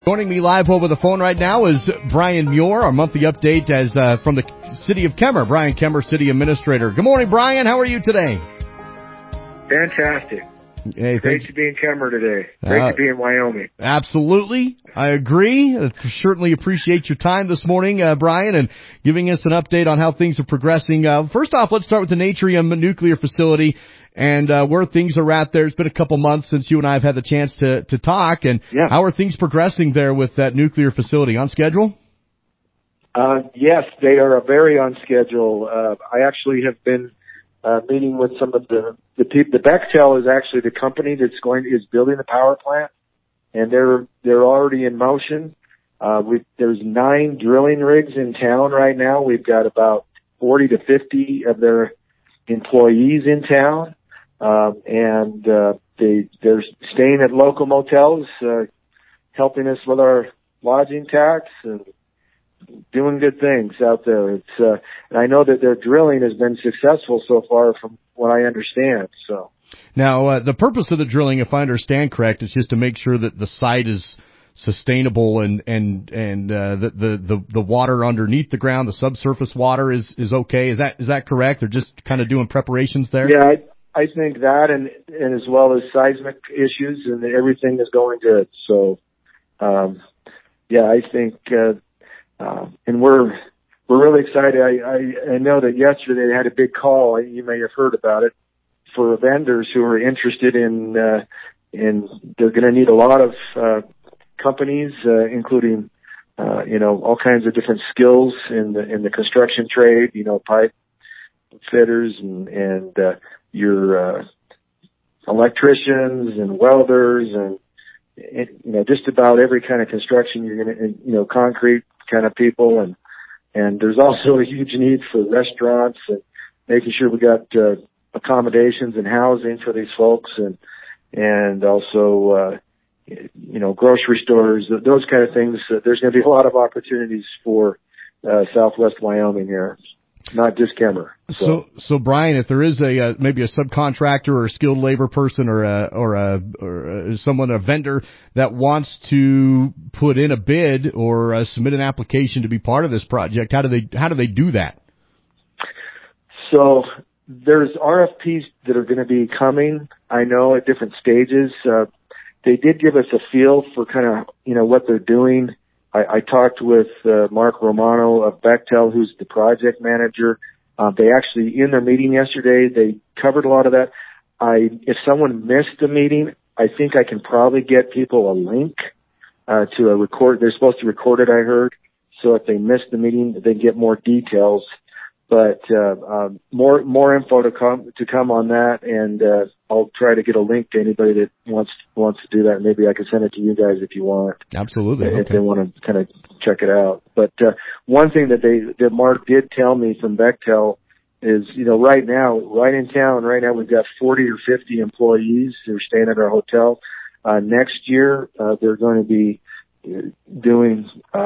Joining me live over the phone right now is Brian Muir, our monthly update as from the city of Kemmer. Brian Kemmer, city administrator. Good morning, Brian. How are you today? Fantastic. Hey, great to be in Kemmer today. Great to be in Wyoming. Absolutely. I agree. Certainly appreciate your time this morning, Brian, and giving us an update on how things are progressing. First off, let's start with the Natrium nuclear facility and where things are at there. It's been a couple months since you and I have had the chance to talk, and how are things progressing there with that nuclear facility? On schedule? Yes, they are very on schedule. I actually have been meeting with some of the people. The Bechtel is actually the company is building the power plant, and they're already in motion. There's 9 drilling rigs in town right now. We've got about 40 to 50 of their employees in town, and they're staying at local motels, helping us with our lodging tax and doing good things out there. And I know that their drilling has been successful so far from what I understand. So now, the purpose of the drilling, if I understand correct, is just to make sure that the site is sustainable and the water underneath the ground, the subsurface water is okay. Is that correct? They're just kind of doing preparations there? Yeah, I think that and as well as seismic issues, and everything is going good. So, I think, and we're really excited. I know that yesterday they had a big call. You may have heard about it, for vendors who are interested in they're going to need a lot of companies, including all kinds of different skills in the construction trade. Pipe fitters and your electricians and welders and just about every kind of construction you're going to concrete kind of people, and there's also a huge need for restaurants and making sure we got accommodations and housing for these folks, and also grocery stores, those kind of things. There's going to be a lot of opportunities for Southwest Wyoming here, not just Kemmer. So Brian, if there is maybe a subcontractor or a skilled labor person or someone, a vendor that wants to put in a bid or submit an application to be part of this project, how do they do that? So there's RFPs that are going to be coming, I know, at different stages. They did give us a feel for kind of, what they're doing. I talked with Mark Romano of Bechtel, who's the project manager. They actually, in their meeting yesterday, they covered a lot of that. If someone missed the meeting, I think I can probably get people a link to a record. They're supposed to record it, I heard. So if they missed the meeting, they get more details. But more info to come on that, and I'll try to get a link to anybody that wants to do that. Maybe I can send it to you guys if you want. Absolutely, if they want to kind of check it out. But one thing that Mark did tell me from Bechtel is, right now, right in town, right now we've got 40 or 50 employees who are staying at our hotel. Next year, they're going to be doing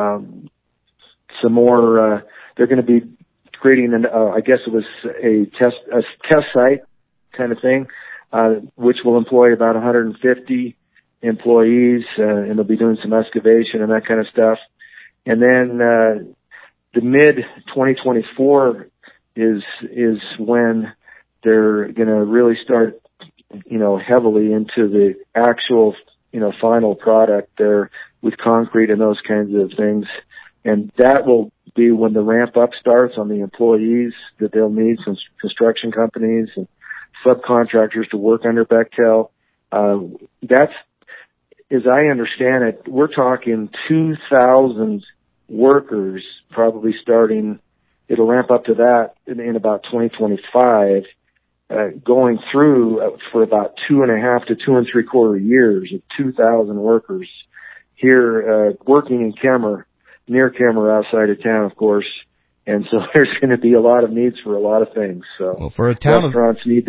some more. They're going to be creating I guess it was a test site kind of thing, which will employ about 150 employees, and they'll be doing some excavation and that kind of stuff. And then the mid 2024 is when they're going to really start, heavily into the actual, final product there with concrete and those kinds of things. And that will be when the ramp up starts on the employees that they'll need, some construction companies and subcontractors to work under Bechtel. That's, as I understand it, we're talking 2,000 workers probably starting. It'll ramp up to that in about 2025, going through for about 2.5 to 2 3/4 years of 2,000 workers here, working in Kemmer. Near Kemmer, outside of town, of course, and so there's going to be a lot of needs for a lot of things. So, for a town, restaurants need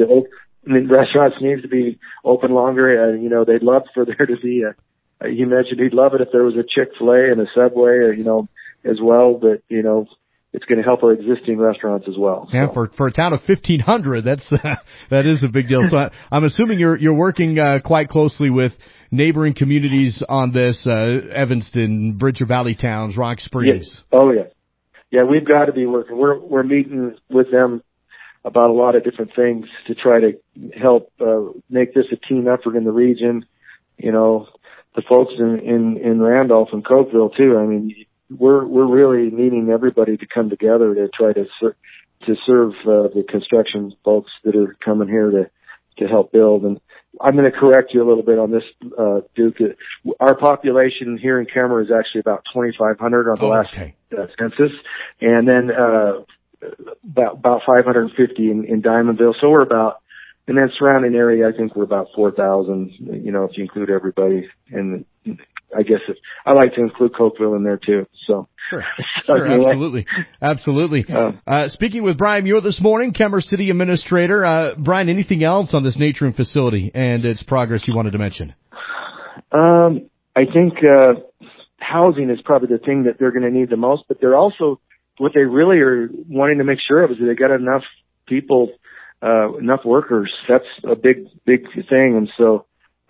to be open longer. They'd love for there to be you mentioned he'd love it if there was a Chick-fil-A and a Subway, as well. But it's going to help our existing restaurants as well. Yeah, so. For a town of 1,500, that is a big deal. So I'm assuming you're working quite closely with neighboring communities on this, Evanston, Bridger Valley Towns, Rock Springs. Yes. Oh, yeah. Yeah, we've got to be working. We're meeting with them about a lot of different things to try to help make this a team effort in the region. You know, the folks in Randolph and Cokeville too. I mean, we're really needing everybody to come together to try to serve the construction folks that are coming here to help build. And I'm going to correct you a little bit on this, Duke. Our population here in Kemmer is actually about 2,500 on the last census, and then about 550 in Diamondville. So we're about, and then surrounding area, I think we're about 4,000, you know, if you include everybody. And I guess I like to include Cokeville in there too. So sure, absolutely, absolutely. Speaking with Brian Muir this morning, Kemmer City Administrator. Brian, anything else on this Natrium facility and its progress you wanted to mention? I think housing is probably the thing that they're going to need the most, but they're also, what they really are wanting to make sure of is that they got enough people, enough workers. That's a big thing. And so,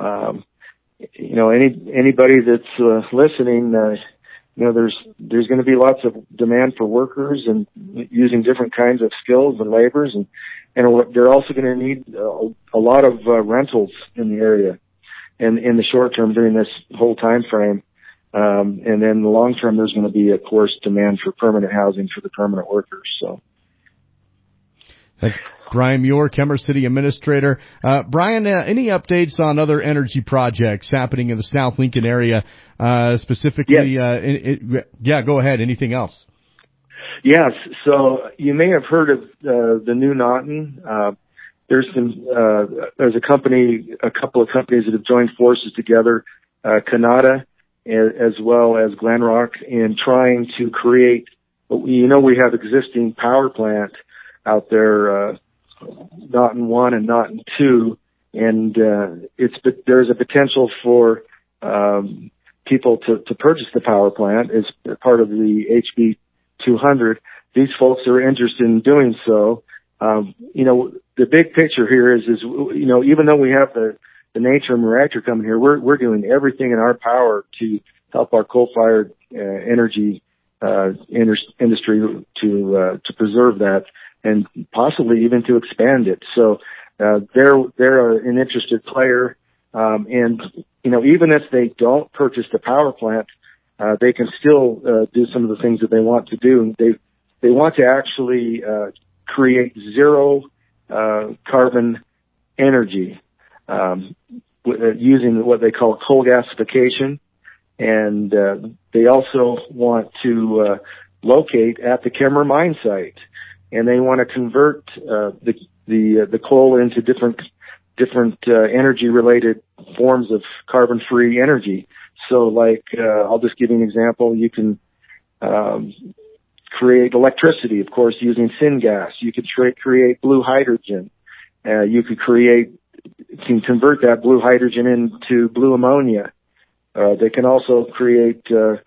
you know, anybody that's listening, you know, there's going to be lots of demand for workers and using different kinds of skills and labors, and they're also going to need a lot of rentals in the area, and in the short term during this whole time frame. And then in the long term, there's going to be, of course, demand for permanent housing for the permanent workers. So. That's Brian Muir, Kemmer City Administrator. Brian, any updates on other energy projects happening in the South Lincoln area, specifically? Yes. Yeah, go ahead. Anything else? Yes. So you may have heard of the New Naughton. There's a couple of companies that have joined forces together, Canada as well as Glenrock, in trying to create. You know, we have existing power plant out there, Naughton 1 and Naughton 2, and there's a potential for people to purchase the power plant as part of the HB 200. These folks are interested in doing so. You know, the big picture here is you know, even though we have the Natrium reactor coming here, we're doing everything in our power to help our coal-fired energy industry to preserve that, and possibly even to expand it. So they're an interested player, and you know, even if they don't purchase the power plant, they can still do some of the things that they want to do. They want to actually create zero carbon energy using what they call coal gasification, and they also want to locate at the Kemmer mine site. And they want to convert the coal into different energy related forms of carbon free energy. So, like I'll just give you an example. You can create electricity, of course, using syngas. You could create blue hydrogen. You can convert that blue hydrogen into blue ammonia. They can also create the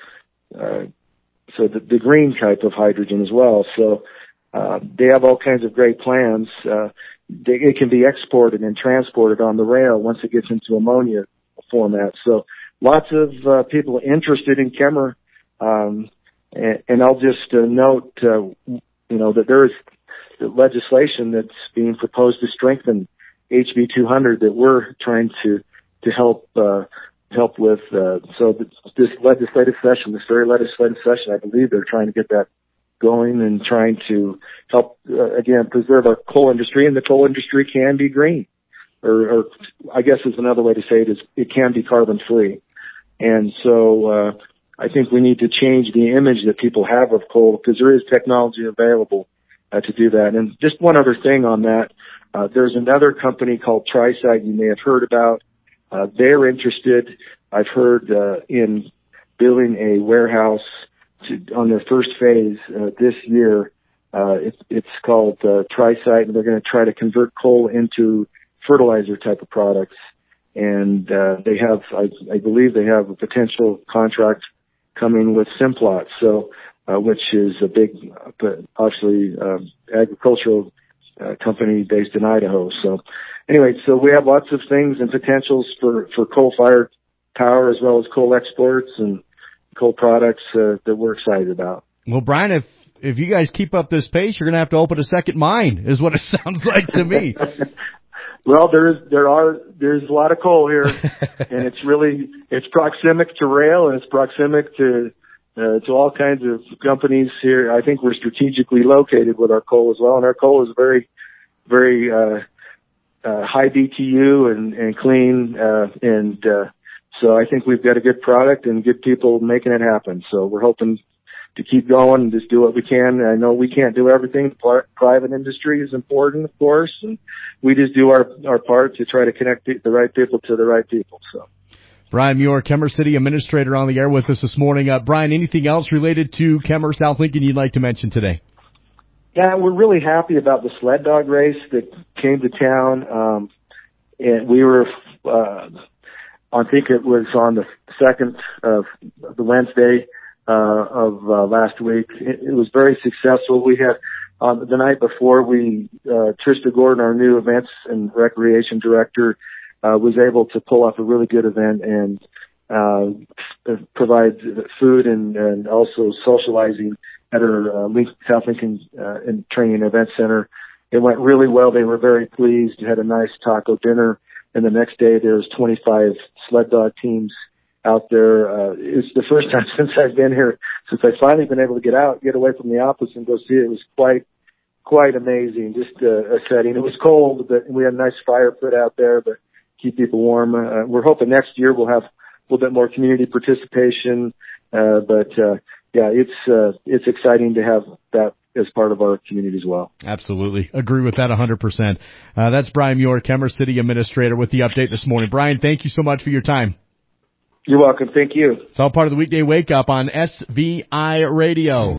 green type of hydrogen as well. So. They have all kinds of great plans. It can be exported and transported on the rail once it gets into ammonia format. So lots of people interested in Kemmer. And I'll just note, you know, that there is legislation that's being proposed to strengthen HB 200 that we're trying to help with. So this legislative session, I believe they're trying to get that going and trying to help, again, preserve our coal industry. And the coal industry can be green, or I guess is another way to say it is it can be carbon free. And so I think we need to change the image that people have of coal, because there is technology available to do that. And just one other thing on that, there's another company called TriSite you may have heard about. They're interested, I've heard, in building a warehouse on their first phase this year. It's called TriSite, and they're going to try to convert coal into fertilizer type of products. And they have, I believe, they have a potential contract coming with Simplot, so which is a big, obviously, agricultural company based in Idaho. So anyway, so we have lots of things and potentials for coal-fired power as well as coal exports and coal products that we're excited about. Well, Brian, if you guys keep up this pace, you're going to have to open a second mine, is what it sounds like to me. Well, there's a lot of coal here, and it's proximic to rail, and it's proximic to all kinds of companies here. I think we're strategically located with our coal as well, and our coal is very, very high BTU and clean, so I think we've got a good product and good people making it happen. So we're hoping to keep going and just do what we can. I know we can't do everything. Private industry is important, of course, and we just do our part to try to connect the right people to the right people. So, Brian Muir, Kemmer City Administrator, on the air with us this morning. Brian, anything else related to Kemmer South Lincoln you'd like to mention today? Yeah, we're really happy about the sled dog race that came to town. And we were, I think it was on the 2nd of the Wednesday of last week. It was very successful. We had the night before, Trista Gordon, our new events and recreation director, was able to pull off a really good event and provide food and also socializing at our South Lincoln Training Event Center. It went really well. They were very pleased. Had a nice taco dinner, and the next day there was 25 sled dog teams out there. It's the first time since I've been here, since I've finally been able to get away from the office and go see it. It was quite amazing. Just a setting. It was cold, but we had a nice fire put out there, but keep people warm. We're hoping next year we'll have a little bit more community participation. Yeah, it's exciting to have that as part of our community as well. Absolutely. Agree with that 100%. That's Brian Muir, Kemmer City Administrator, with the update this morning. Brian, thank you so much for your time. You're welcome. Thank you. It's all part of the Weekday Wake Up on SVI Radio.